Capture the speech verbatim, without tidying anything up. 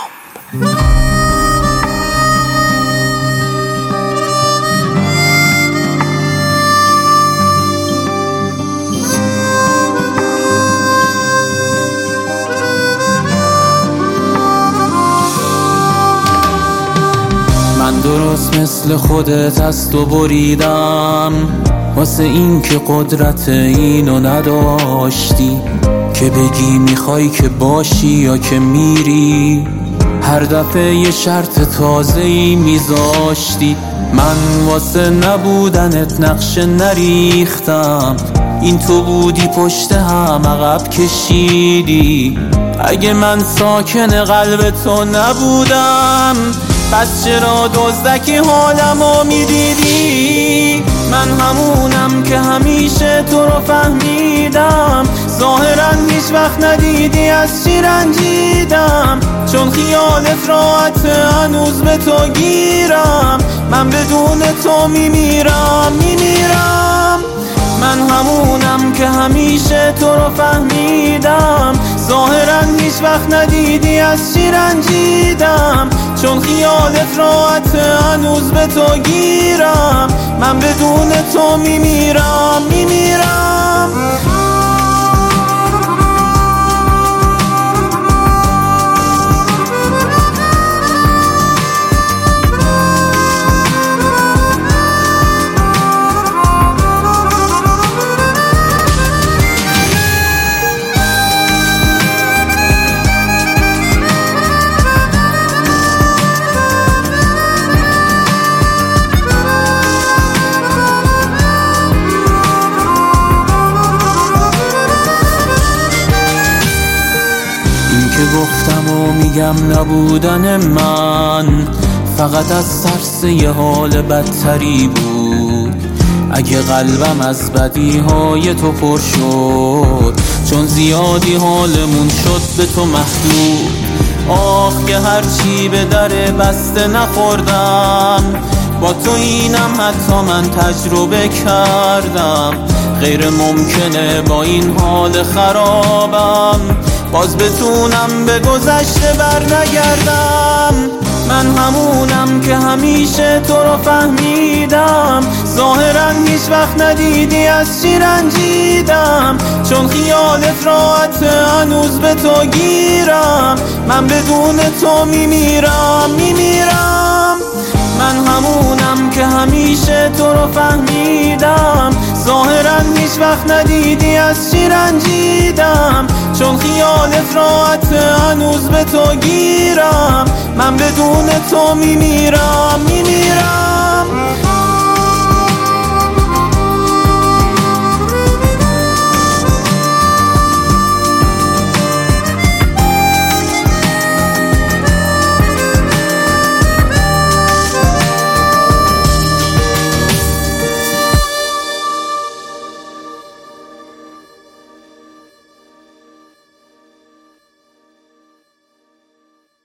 من درست مثل خودت از تو بریدم، واسه این که قدرت اینو نداشتی که بگی میخوای که باشی یا که میری. هر دفعه یه شرط تازه‌ای میذاشتی، من واسه نبودنت نقشه نریختم. این تو بودی پشت هم عقب کشیدی. اگه من ساکن قلب تو نبودم، پس چرا دزدکی حالمو میدیدی؟ من همونم که همیشه تو رو فهمیدم، ظاهرا هیچ وقت ندیدی از چی رنجیدم. چون خیالت راحته هنوز به تو گیرم، من بدون تو میمیرم میمیرم. من همونم که همیشه تو رو فهمیدم، ظاهرا هیچ وقت ندیدی از چی رنجیدم. چون خیالت راحته هنوز به تو گیرم، من بدون تو میمیرم میمیرم. که گفتم و میگم نبودن من فقط از ترس یه حال بدتری بود. اگه قلبم از بدیهای تو پر شد، چون زیادی حالمون شد به تو محدود. آخ که هرچی به در بسته نخوردم، با تو اینم حتی من تجربه کردم. غیر ممکنه با این حال خرابم باز بتونم به گذشته بر نگردم. من همونم که همیشه تو رو فهمیدم، ظاهرا هیچ وقت ندیدی از چی رنجیدم. چون خیالت راحته هنوز به تو گیرم، من بدون تو میمیرم میمیرم. من همونم که همیشه تو رو فهمیدم، ظاهرا هیچ وقت ندیدی از چی رنجیدم. چون خیالت راحته هنوز به تو گیرم، من بدون تو میمیرم میمیرم.